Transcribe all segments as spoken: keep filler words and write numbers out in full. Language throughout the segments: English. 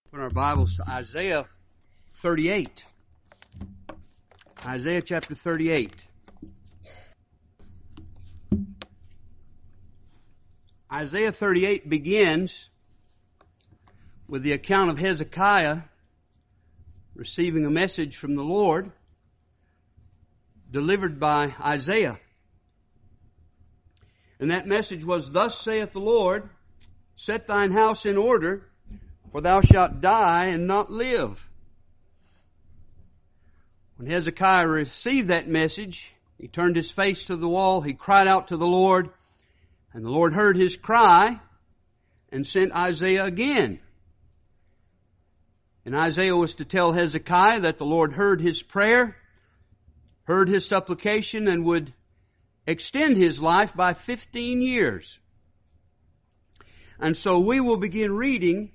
Open our Bibles to Isaiah thirty-eight. Isaiah chapter thirty-eight. Isaiah thirty-eight begins with the account of Hezekiah receiving a message from the Lord delivered by Isaiah. And that message was, "Thus saith the Lord, set thine house in order, for thou shalt die and not live." When Hezekiah received that message, he turned his face to the wall, he cried out to the Lord, and the Lord heard his cry and sent Isaiah again. And Isaiah was to tell Hezekiah that the Lord heard his prayer, heard his supplication, and would extend his life by fifteen years. And so we will begin reading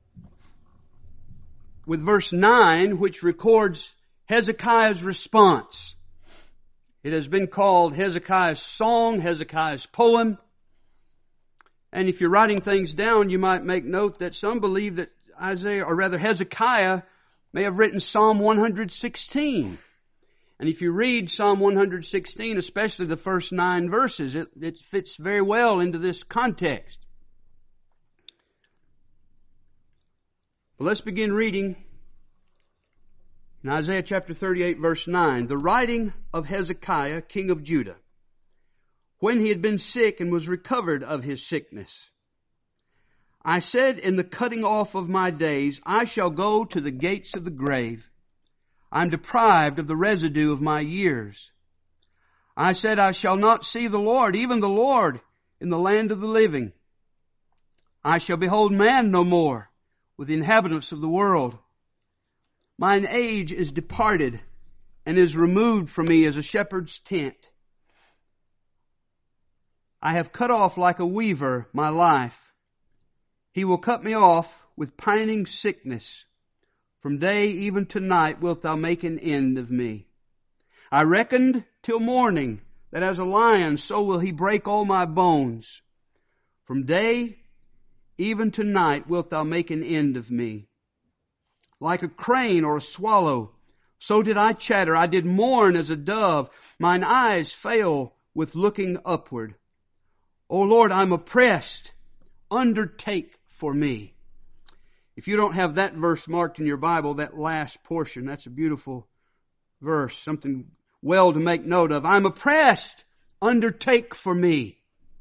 with verse nine, which records Hezekiah's response. It has been called Hezekiah's song, Hezekiah's poem. And if you're writing things down, you might make note that some believe that Isaiah, or rather Hezekiah, may have written Psalm one sixteen. And if you read Psalm one sixteen, especially the first nine verses, it, it fits very well into this context. Well, let's begin reading in Isaiah chapter thirty-eight, verse nine. The writing of Hezekiah, king of Judah, when he had been sick and was recovered of his sickness. I said, in the cutting off of my days, I shall go to the gates of the grave. I am deprived of the residue of my years. I said, I shall not see the Lord, even the Lord, in the land of the living. I shall behold man no more with the inhabitants of the world. Mine age is departed, and is removed from me as a shepherd's tent. I have cut off like a weaver my life. He will cut me off with pining sickness. From day even to night wilt thou make an end of me. I reckoned till morning that as a lion so will he break all my bones. From day even to night wilt thou make an end of me. Like a crane or a swallow, so did I chatter. I did mourn as a dove. Mine eyes fail with looking upward. O Lord, I'm oppressed. Undertake for me. If you don't have that verse marked in your Bible, that last portion, that's a beautiful verse, something well to make note of. I'm oppressed. Undertake for me.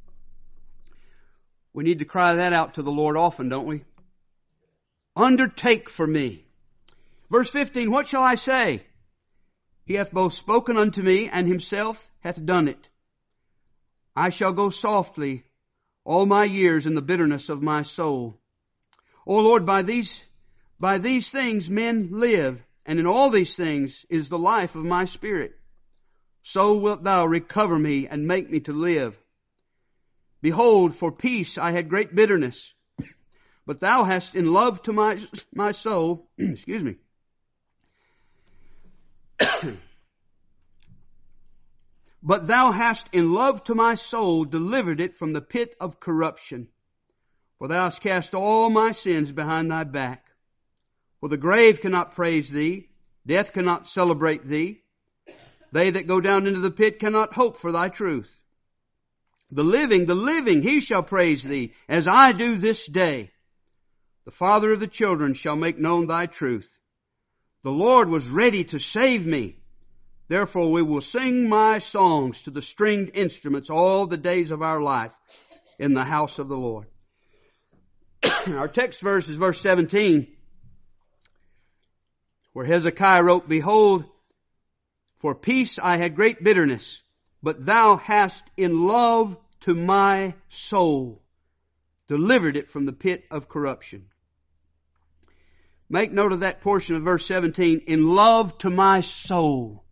We need to cry that out to the Lord often, don't we? Undertake for me. Verse fifteen, what shall I say? He hath both spoken unto me, and himself hath done it. I shall go softly all my years in the bitterness of my soul. O Lord, by these, by these things men live, and in all these things is the life of my spirit. So wilt thou recover me and make me to live. Behold, for peace I had great bitterness, but thou hast in love to my, my soul, excuse me, but thou hast in love to my soul delivered it from the pit of corruption. For thou hast cast all my sins behind thy back. For the grave cannot praise thee, death cannot celebrate thee. They that go down into the pit cannot hope for thy truth. The living, the living, he shall praise thee, as I do this day. The Father of the children shall make known thy truth. The Lord was ready to save me. Therefore we will sing my songs to the stringed instruments all the days of our life in the house of the Lord. Our text verse is verse seventeen, where Hezekiah wrote, Behold, for peace I had great bitterness, but thou hast in love to my soul delivered it from the pit of corruption. Make note of that portion of verse seventeen, in love to my soul.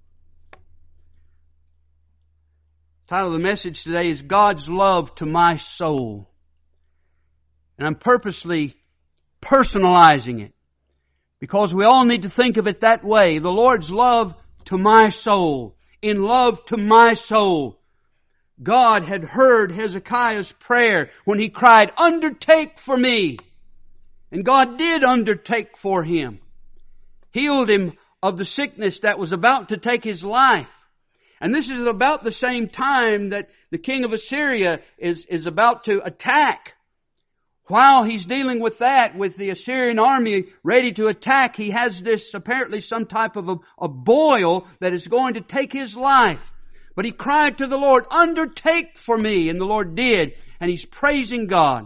The title of the message today is God's Love to My Soul. And I'm purposely personalizing it, because we all need to think of it that way. The Lord's love to my soul. In love to my soul. God had heard Hezekiah's prayer when he cried, Undertake for me. And God did undertake for him. Healed him of the sickness that was about to take his life. And this is about the same time that the king of Assyria is, is about to attack. While he's dealing with that, with the Assyrian army ready to attack, he has this, apparently some type of a, a boil that is going to take his life. But he cried to the Lord, "Undertake for me." And the Lord did. And he's praising God.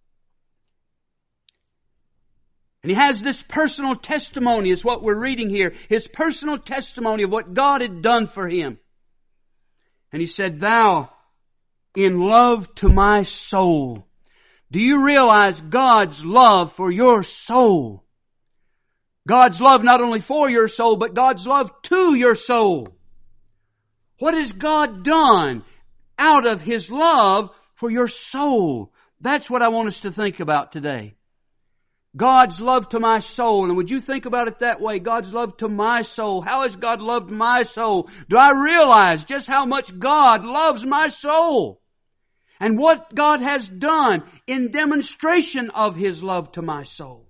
And he has this personal testimony, is what we're reading here. His personal testimony of what God had done for him. And he said, "Thou, in love to my soul." Do you realize God's love for your soul? God's love not only for your soul, but God's love to your soul. What has God done out of His love for your soul? That's what I want us to think about today. God's love to my soul. And would you think about it that way? God's love to my soul. How has God loved my soul? Do I realize just how much God loves my soul? And what God has done in demonstration of His love to my soul.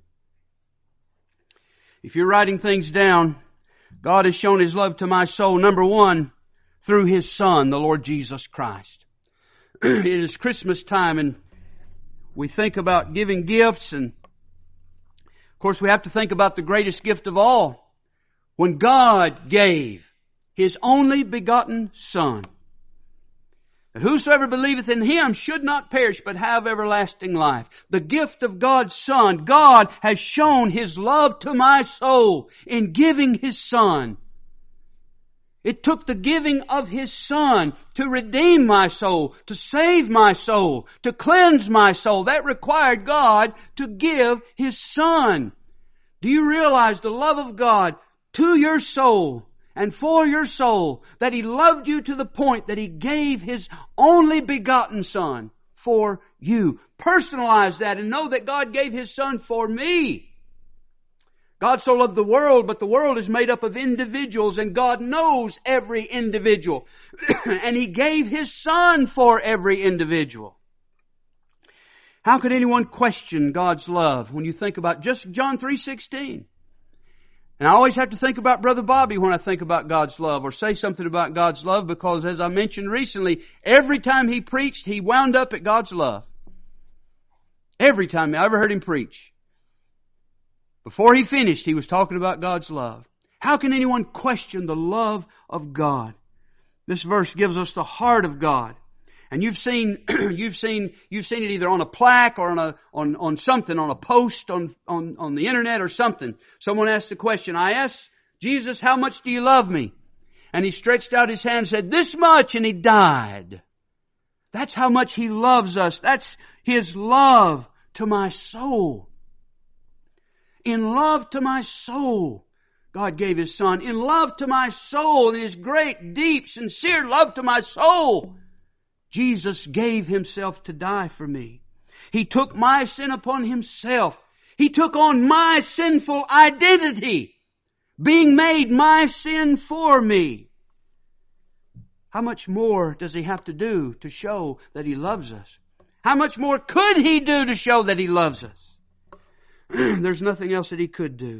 If you're writing things down, God has shown His love to my soul, number one, through His Son, the Lord Jesus Christ. It is Christmas time and we think about giving gifts, and of course we have to think about the greatest gift of all. When God gave His only begotten Son, that whosoever believeth in Him should not perish but have everlasting life. The gift of God's Son. God has shown His love to my soul in giving His Son. It took the giving of His Son to redeem my soul, to save my soul, to cleanse my soul. That required God to give His Son. Do you realize the love of God to your soul and for your soul, that He loved you to the point that He gave His only begotten Son for you? Personalize that and know that God gave His Son for me. God so loved the world, but the world is made up of individuals, and God knows every individual. And He gave His Son for every individual. How could anyone question God's love when you think about just John three sixteen? And I always have to think about Brother Bobby when I think about God's love, or say something about God's love, because as I mentioned recently, every time he preached, he wound up at God's love. Every time I ever heard him preach. Before he finished, he was talking about God's love. How can anyone question the love of God? This verse gives us the heart of God. And you've seen, you've seen, you've seen it either on a plaque or on a, on, on something, on a post on, on, on the internet or something. Someone asked the question, I asked Jesus, how much do you love me? And He stretched out His hand and said, this much, and He died. That's how much He loves us. That's His love to my soul. In love to my soul, God gave His Son. In love to my soul, in His great, deep, sincere love to my soul, Jesus gave Himself to die for me. He took my sin upon Himself. He took on my sinful identity, being made my sin for me. How much more does He have to do to show that He loves us? How much more could He do to show that He loves us? There's nothing else that He could do.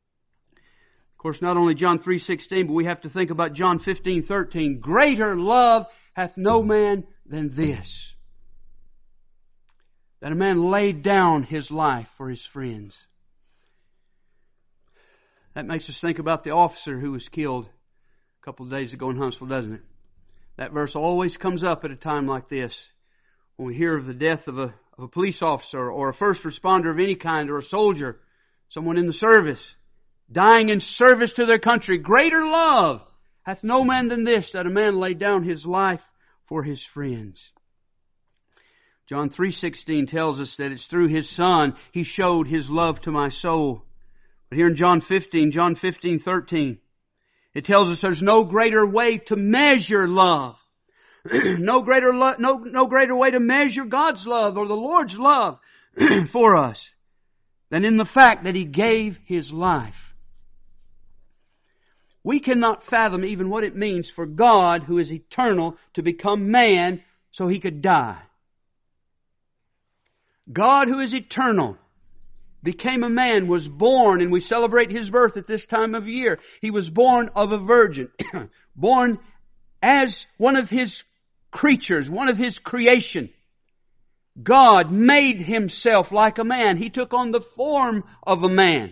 Of course, not only John three sixteen, but we have to think about John fifteen thirteen. Greater love hath no man than this, that a man laid down his life for his friends. That makes us think about the officer who was killed a couple of days ago in Huntsville, doesn't it? That verse always comes up at a time like this, when we hear of the death of a, of a police officer or a first responder of any kind, or a soldier, someone in the service, dying in service to their country. Greater love hath no man than this, that a man lay down his life for his friends. John three sixteen tells us that it's through His Son He showed His love to my soul. But here in John fifteen, John fifteen thirteen, it tells us there's no greater way to measure love. no greater lo- no, no greater way to measure God's love or the Lord's love for us than in the fact that He gave His life. We cannot fathom even what it means for God, who is eternal, to become man so He could die. God, who is eternal, became a man, was born, and we celebrate His birth at this time of year. He was born of a virgin, born as one of His creatures, one of His creation. God made Himself like a man. He took on the form of a man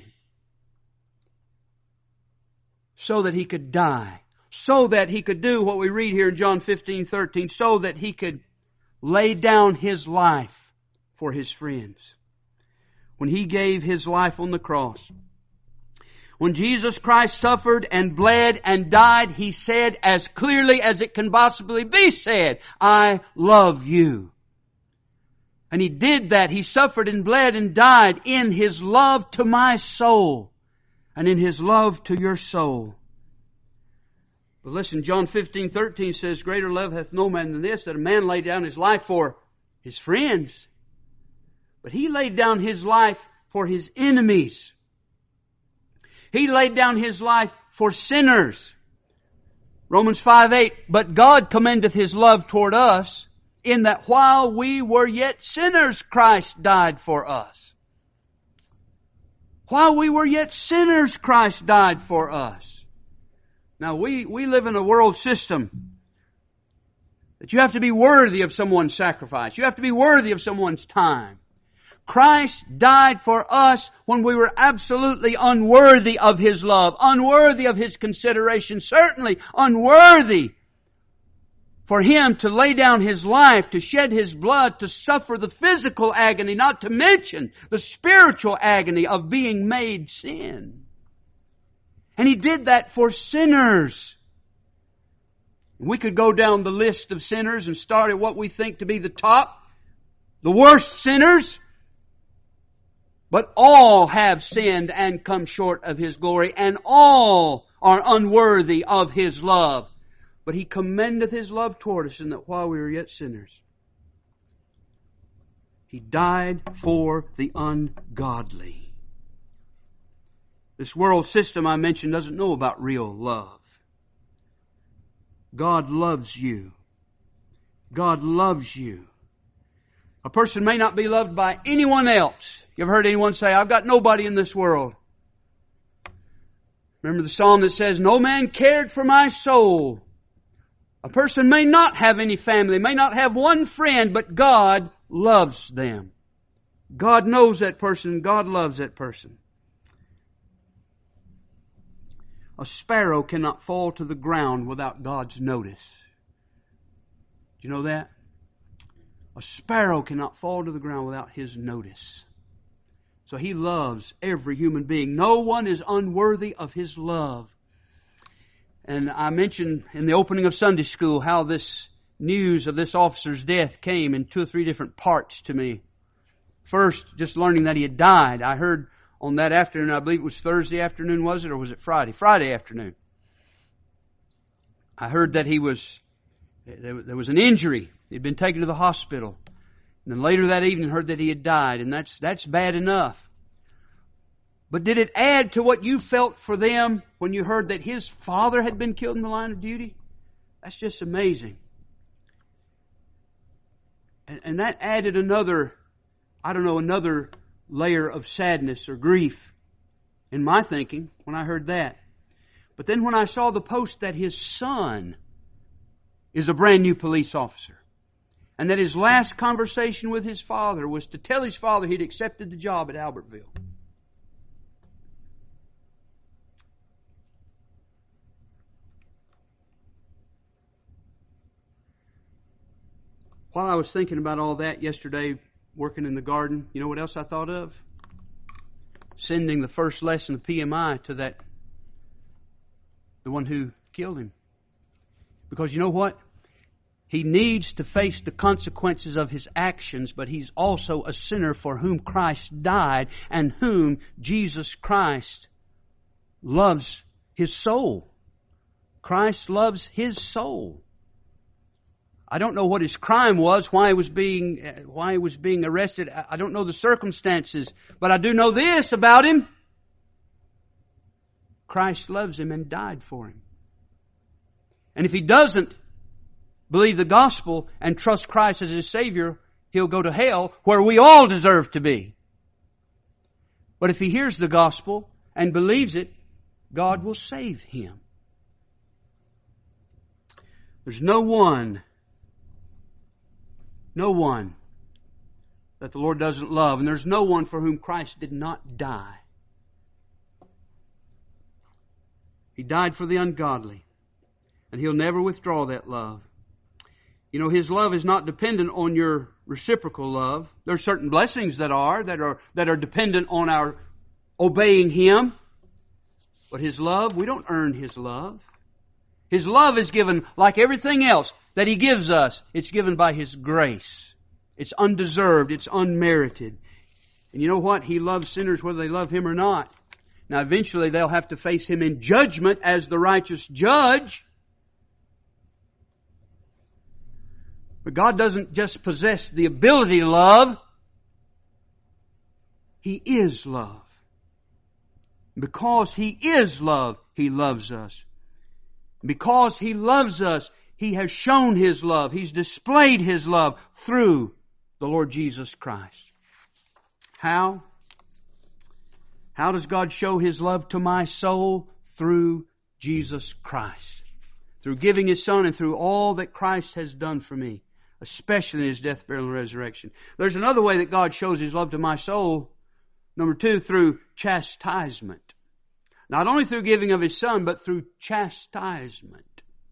so that He could die, so that He could do what we read here in John fifteen thirteen, so that He could lay down His life for His friends. When He gave His life on the cross, when Jesus Christ suffered and bled and died, He said as clearly as it can possibly be said, I love you. And He did that. He suffered and bled and died in His love to my soul and in His love to your soul. But listen, John fifteen thirteen says, greater love hath no man than this, that a man lay down his life for his friends. But He laid down His life for His enemies. He laid down His life for sinners. Romans five eight, but God commendeth His love toward us, in that while we were yet sinners, Christ died for us. While we were yet sinners, Christ died for us. Now, we, we live in a world system that you have to be worthy of someone's sacrifice. You have to be worthy of someone's time. Christ died for us when we were absolutely unworthy of His love, unworthy of His consideration, certainly unworthy for Him to lay down His life, to shed His blood, to suffer the physical agony, not to mention the spiritual agony of being made sin. And He did that for sinners. We could go down the list of sinners and start at what we think to be the top, the worst sinners. But all have sinned and come short of His glory, and all are unworthy of His love. But He commendeth His love toward us in that while we were yet sinners, He died for the ungodly. This world system I mentioned doesn't know about real love. God loves you. God loves you. A person may not be loved by anyone else. You ever heard anyone say, I've got nobody in this world? Remember the psalm that says, no man cared for my soul. A person may not have any family, may not have one friend, but God loves them. God knows that person, God loves that person. A sparrow cannot fall to the ground without God's notice. Do you know that? A sparrow cannot fall to the ground without His notice. So He loves every human being. No one is unworthy of His love. And I mentioned in the opening of Sunday school how this news of this officer's death came in two or three different parts to me. First, just learning that he had died. I heard on that afternoon, I believe it was Thursday afternoon, was it? Or was it Friday? Friday afternoon. I heard that he was, there was an injury. He'd been taken to the hospital. And then later that evening heard that he had died. And that's that's bad enough. But did it add to what you felt for them when you heard that his father had been killed in the line of duty? That's just amazing. And, and that added another, I don't know, another layer of sadness or grief in my thinking when I heard that. But then when I saw the post that his son is a brand new police officer, and that his last conversation with his father was to tell his father he'd accepted the job at Albertville. While I was thinking about all that yesterday, working in the garden, you know what else I thought of? Sending the first lesson of P M I to that, the one who killed him. Because you know what? He needs to face the consequences of his actions, but he's also a sinner for whom Christ died and whom Jesus Christ loves his soul. Christ loves his soul. I don't know what his crime was, why he was being why he was being arrested. I don't know the circumstances, but I do know this about him. Christ loves him and died for him. And if he doesn't believe the gospel and trust Christ as his Savior, he'll go to hell, where we all deserve to be. But if he hears the gospel and believes it, God will save him. There's no one, no one that the Lord doesn't love, and there's no one for whom Christ did not die. He died for the ungodly, and He'll never withdraw that love. You know, His love is not dependent on your reciprocal love. There are certain blessings that are, that are, that are dependent on our obeying Him. But His love, we don't earn His love. His love is given like everything else that He gives us. It's given by His grace. It's undeserved. It's unmerited. And you know what? He loves sinners whether they love Him or not. Now eventually they'll have to face Him in judgment as the righteous judge. But God doesn't just possess the ability to love. He is love. Because He is love, He loves us. Because He loves us, He has shown His love. He's displayed His love through the Lord Jesus Christ. How? How does God show His love to my soul? Through Jesus Christ. Through giving His Son and through all that Christ has done for me. Especially in His death, burial, and resurrection. There's another way that God shows His love to my soul. Number two, through chastisement. Not only through giving of His Son, but through chastisement.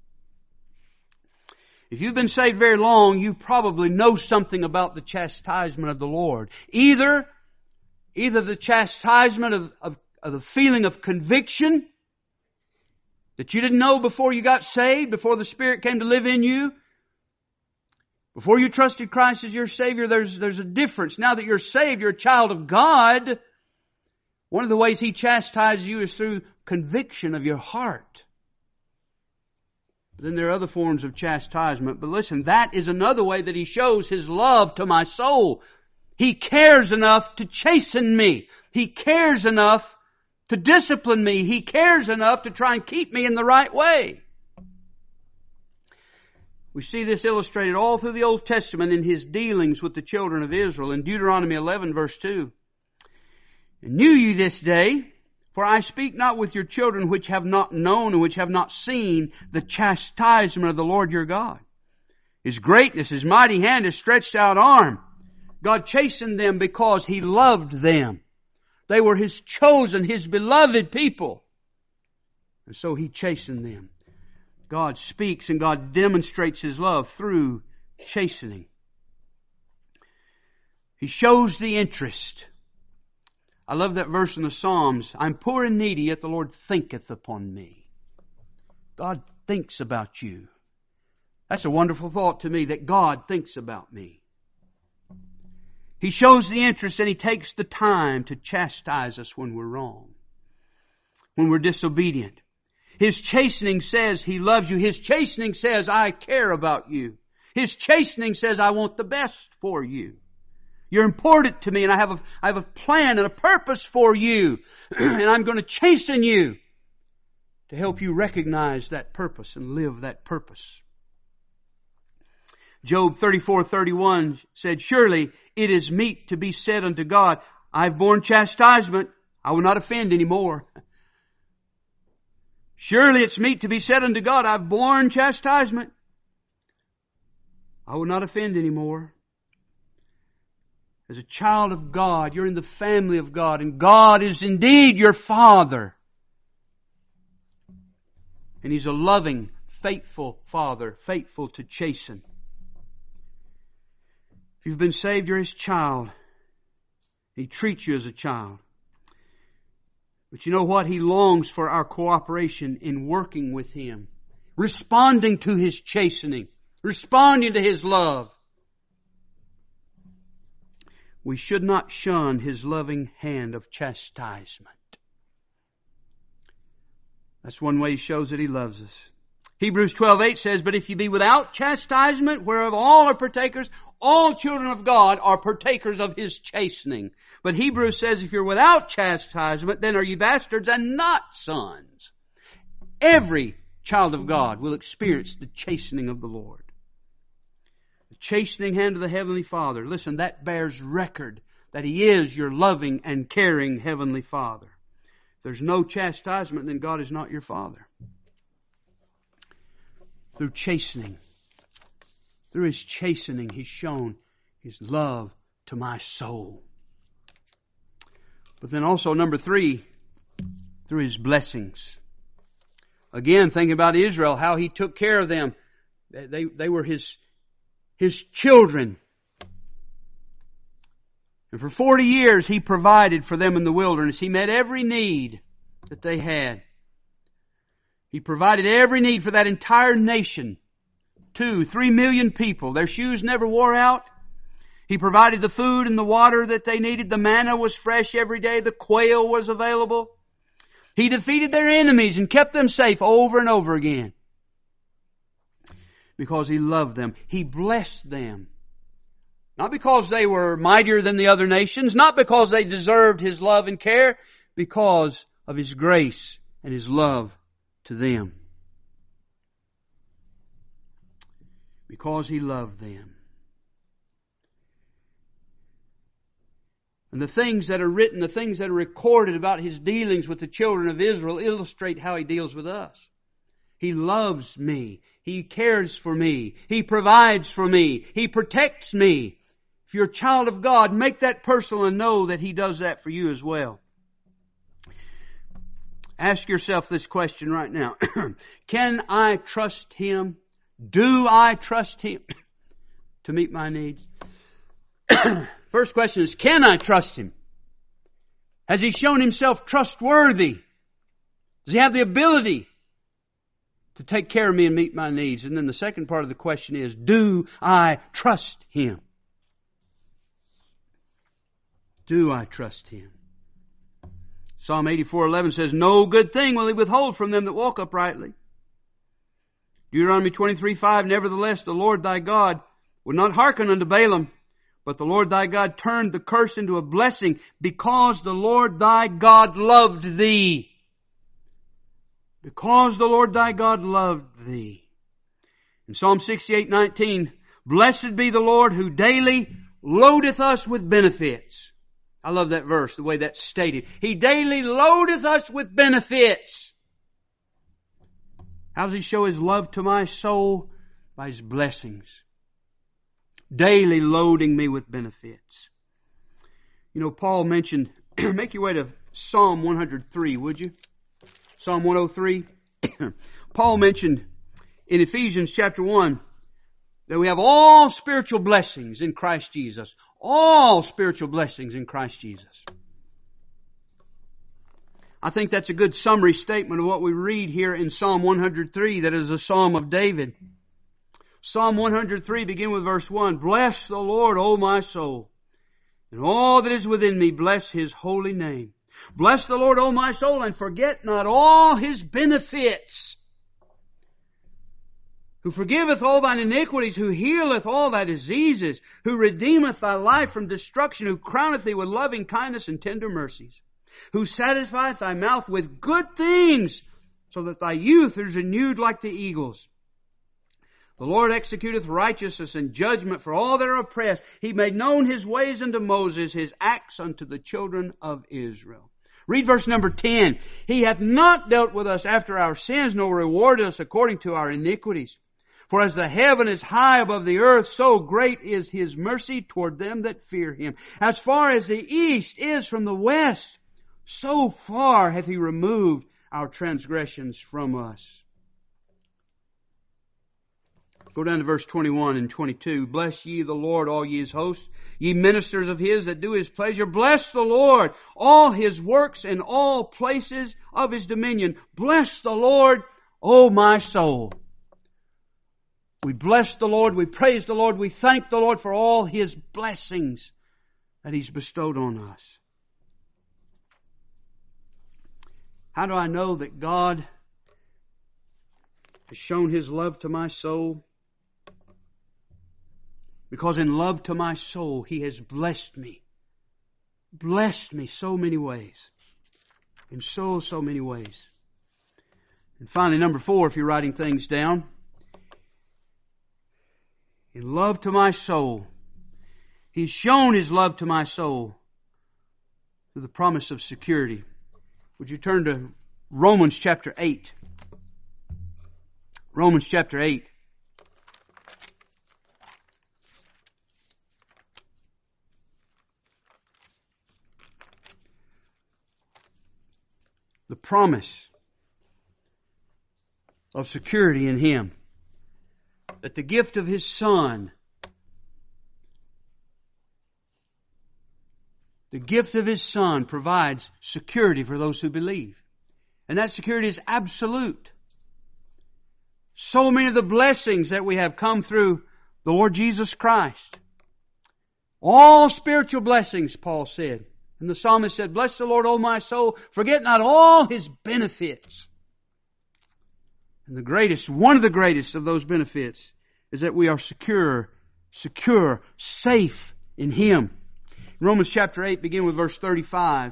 If you've been saved very long, you probably know something about the chastisement of the Lord. Either, either the chastisement of, of, of the feeling of conviction that you didn't know before you got saved, before the Spirit came to live in you. Before you trusted Christ as your Savior, there's, there's a difference. Now that you're saved, you're a child of God. One of the ways He chastises you is through conviction of your heart. But then there are other forms of chastisement. But listen, that is another way that He shows His love to my soul. He cares enough to chasten me. He cares enough to discipline me. He cares enough to try and keep me in the right way. We see this illustrated all through the Old Testament in His dealings with the children of Israel. In Deuteronomy eleven verse two. And knew you this day, for I speak not with your children which have not known and which have not seen the chastisement of the Lord your God. His greatness, His mighty hand, His stretched out arm. God chastened them because He loved them. They were His chosen, His beloved people. And so He chastened them. God speaks and God demonstrates His love through chastening. He shows the interest. I love that verse in the Psalms. I'm poor and needy, yet the Lord thinketh upon me. God thinks about you. That's a wonderful thought to me, that God thinks about me. He shows the interest and He takes the time to chastise us when we're wrong, when we're disobedient. His chastening says He loves you. His chastening says, I care about you. His chastening says, I want the best for you. You're important to me, and I have a, I have a plan and a purpose for you. And I'm going to chasten you to help you recognize that purpose and live that purpose. Job thirty-four thirty-one said, Surely it is meet to be said unto God, I've borne chastisement, I will not offend any more. Surely it's meet to be said unto God, I've borne chastisement, I will not offend any more. As a child of God, you're in the family of God, and God is indeed your Father. And He's a loving, faithful Father, faithful to chasten. If you've been saved, you're His child. He treats you as a child. But you know what? He longs for our cooperation in working with Him, responding to His chastening, responding to His love. We should not shun His loving hand of chastisement. That's one way He shows that He loves us. Hebrews twelve eight says, But if you be without chastisement, whereof all are partakers, all children of God are partakers of His chastening. But Hebrews says, if you're without chastisement, then are you bastards and not sons. Every child of God will experience the chastening of the Lord. The chastening hand of the Heavenly Father. Listen, that bears record that He is your loving and caring Heavenly Father. If there's no chastisement, then God is not your Father. Through chastening, through His chastening, He's shown His love to my soul. But then also, number three, through His blessings. Again, thinking about Israel, how He took care of them. They, they were His, His children. And for forty years, He provided for them in the wilderness. He met every need that they had. He provided every need for that entire nation. Two, three million people. Their shoes never wore out. He provided the food and the water that they needed. The manna was fresh every day. The quail was available. He defeated their enemies and kept them safe over and over again. Because He loved them. He blessed them. Not because they were mightier than the other nations. Not because they deserved His love and care. Because of His grace and His love to them. Because He loved them. And the things that are written, the things that are recorded about His dealings with the children of Israel illustrate how He deals with us. He loves me. He cares for me. He provides for me. He protects me. If you're a child of God, make that personal and know that He does that for you as well. Ask yourself this question right now. Can I trust Him? Do I trust Him to meet my needs? First question is, can I trust Him? Has He shown Himself trustworthy? Does He have the ability to take care of me and meet my needs? And then the second part of the question is, do I trust Him? Do I trust Him? Psalm eighty-four eleven says, no good thing will He withhold from them that walk uprightly. Deuteronomy twenty-three five, nevertheless the Lord thy God would not hearken unto Balaam, but the Lord thy God turned the curse into a blessing, because the Lord thy God loved thee. Because the Lord thy God loved thee. In Psalm sixty-eight nineteen, blessed be the Lord who daily loadeth us with benefits. I love that verse, the way that's stated. He daily loadeth us with benefits. How does He show His love to my soul? By His blessings. Daily loading me with benefits. You know, Paul mentioned, make your way to Psalm one oh three, would you? Psalm one oh three. Paul mentioned in Ephesians chapter one that we have all spiritual blessings in Christ Jesus. All spiritual blessings in Christ Jesus. I think that's a good summary statement of what we read here in Psalm one oh three, that is a Psalm of David. Psalm one oh three, begin with verse one. Bless the Lord, O my soul, and all that is within me, bless His holy name. Bless the Lord, O my soul, and forget not all His benefits, who forgiveth all thine iniquities, who healeth all thy diseases, who redeemeth thy life from destruction, who crowneth thee with loving kindness and tender mercies, who satisfieth thy mouth with good things, so that thy youth is renewed like the eagles. The Lord executeth righteousness and judgment for all that are oppressed. He made known His ways unto Moses, His acts unto the children of Israel. Read verse number ten. He hath not dealt with us after our sins, nor rewarded us according to our iniquities. For as the heaven is high above the earth, so great is His mercy toward them that fear Him. As far as the east is from the west, so far hath He removed our transgressions from us. Go down to verse twenty-one and twenty-two. Bless ye the Lord, all ye His hosts, ye ministers of His that do His pleasure. Bless the Lord, all His works in all places of His dominion. Bless the Lord, O my soul. We bless the Lord, we praise the Lord, we thank the Lord for all His blessings that He's bestowed on us. How do I know that God has shown His love to my soul? Because in love to my soul, He has blessed me. Blessed me so many ways. In so, so many ways. And finally, number four, if you're writing things down. In love to my soul, He's shown His love to my soul to the promise of security. Would you turn to Romans chapter eight? Romans chapter eight. The promise of security in Him. That the gift of His Son, the gift of His Son provides security for those who believe. And that security is absolute. So many of the blessings that we have come through the Lord Jesus Christ. All spiritual blessings, Paul said. And the psalmist said, "Bless the Lord, O my soul, forget not all His benefits." And the greatest, one of the greatest of those benefits is that we are secure, secure, safe in Him. Romans chapter eight, begin with verse thirty-five.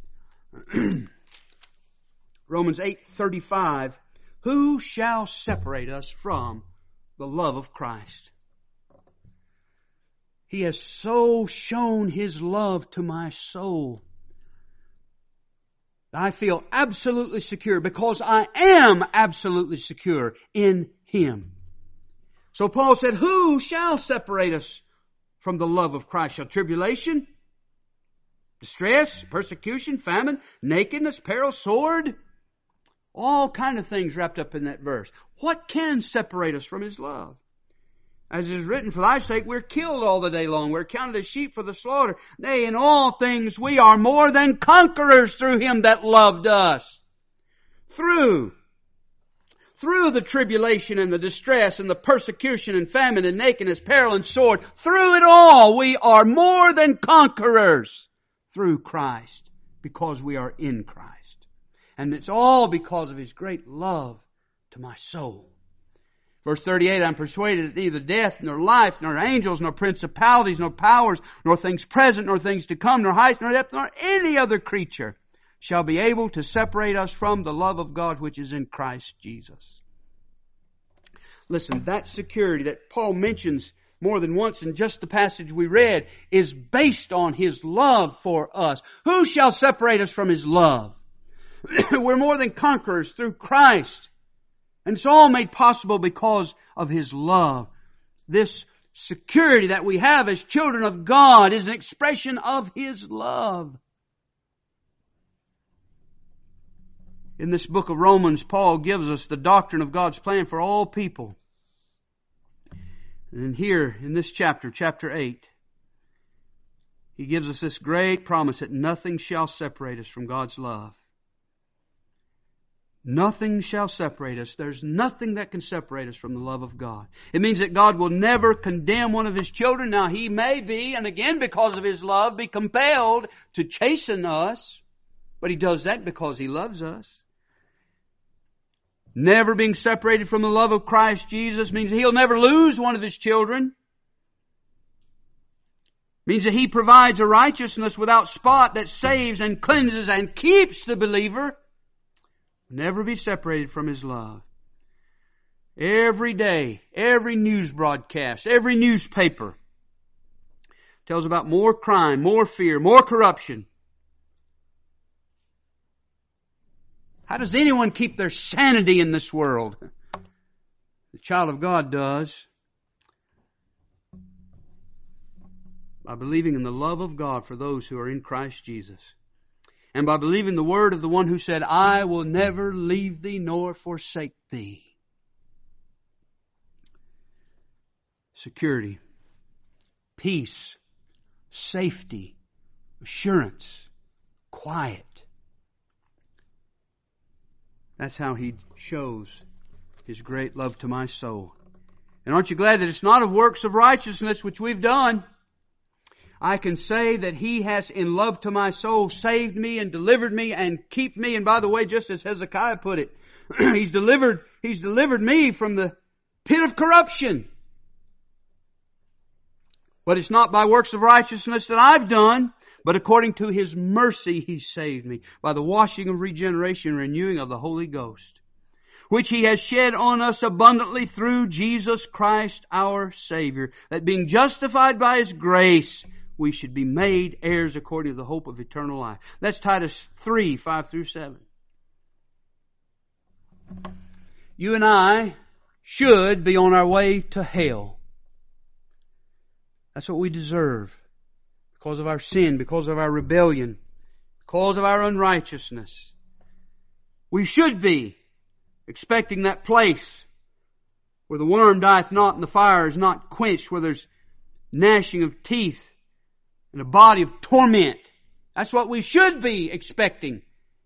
Romans eight thirty-five. Who shall separate us from the love of Christ? He has so shown His love to my soul. I feel absolutely secure because I am absolutely secure in Him. So Paul said, who shall separate us from the love of Christ? Shall tribulation, distress, persecution, famine, nakedness, peril, sword? All kind of things wrapped up in that verse. What can separate us from His love? As it is written, for thy sake we're killed all the day long. We're counted as sheep for the slaughter. Nay, in all things we are more than conquerors through Him that loved us. Through, through the tribulation and the distress and the persecution and famine and nakedness, peril and sword, through it all we are more than conquerors through Christ, because we are in Christ. And it's all because of His great love to my soul. Verse thirty-eight, I'm persuaded that neither death, nor life, nor angels, nor principalities, nor powers, nor things present, nor things to come, nor height, nor depth, nor any other creature shall be able to separate us from the love of God which is in Christ Jesus. Listen, that security that Paul mentions more than once in just the passage we read is based on His love for us. Who shall separate us from His love? We're more than conquerors through Christ. And it's all made possible because of His love. This security that we have as children of God is an expression of His love. In this book of Romans, Paul gives us the doctrine of God's plan for all people. And here, in this chapter, chapter eight, he gives us this great promise that nothing shall separate us from God's love. Nothing shall separate us. There's nothing that can separate us from the love of God. It means that God will never condemn one of His children. Now, He may be, and again because of His love, be compelled to chasten us. But He does that because He loves us. Never being separated from the love of Christ Jesus means He'll never lose one of His children. Means that He provides a righteousness without spot that saves and cleanses and keeps the believer. Never be separated from His love. Every day, every news broadcast, every newspaper tells about more crime, more fear, more corruption. How does anyone keep their sanity in this world? The child of God does. By believing in the love of God for those who are in Christ Jesus. And by believing the word of the one who said, I will never leave thee nor forsake thee. Security, peace, safety, assurance, quiet. That's how He shows His great love to my soul. And aren't you glad that it's not of works of righteousness which we've done? I can say that He has in love to my soul saved me and delivered me and kept me. And by the way, just as Hezekiah put it, He's delivered, He's delivered me from the pit of corruption. But it's not by works of righteousness that I've done, but according to His mercy He saved me by the washing of regeneration and renewing of the Holy Ghost, which He has shed on us abundantly through Jesus Christ our Savior, that being justified by His grace, we should be made heirs according to the hope of eternal life. That's Titus three, five through seven. You and I should be on our way to hell. That's what we deserve. Because of our sin, because of our rebellion, because of our unrighteousness. We should be expecting that place where the worm dieth not and the fire is not quenched, where there's gnashing of teeth and a body of torment. That's what we should be expecting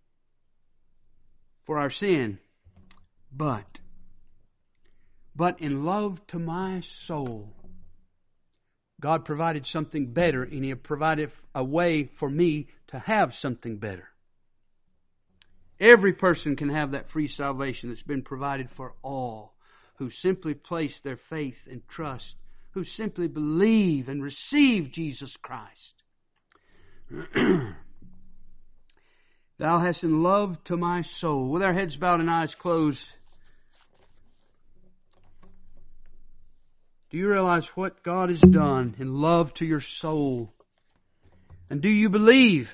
for our sin. But, but in love to my soul, God provided something better, and He provided a way for me to have something better. Every person can have that free salvation that's been provided for all who simply place their faith and trust, who simply believe and receive Jesus Christ. Thou hast in love to my soul. With our heads bowed and eyes closed, do you realize what God has done in love to your soul? And do you believe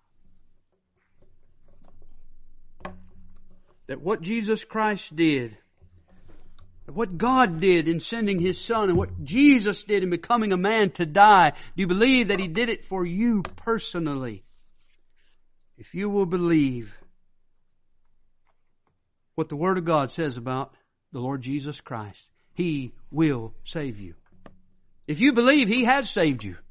that what Jesus Christ did, that what God did in sending His Son, and what Jesus did in becoming a man to die, do you believe that He did it for you personally? If you will believe what the Word of God says about the Lord Jesus Christ, He will save you. If you believe, He has saved you.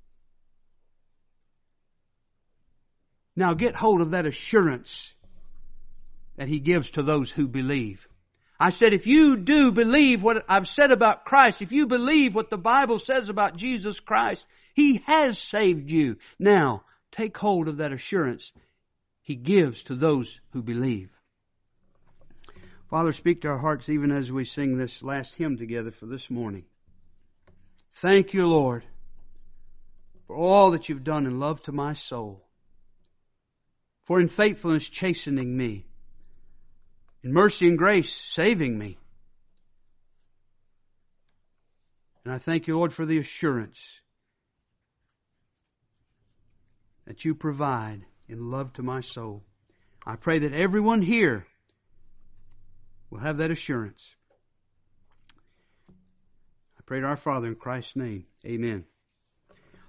Now get hold of that assurance that He gives to those who believe. I said, if you do believe what I've said about Christ, if you believe what the Bible says about Jesus Christ, He has saved you. Now, take hold of that assurance He gives to those who believe. Father, speak to our hearts even as we sing this last hymn together for this morning. Thank you, Lord, for all that you've done in love to my soul, for in faithfulness chastening me, in mercy and grace saving me. And I thank you, Lord, for the assurance that you provide in love to my soul. I pray that everyone here will have that assurance. I pray to our Father in Christ's name. Amen.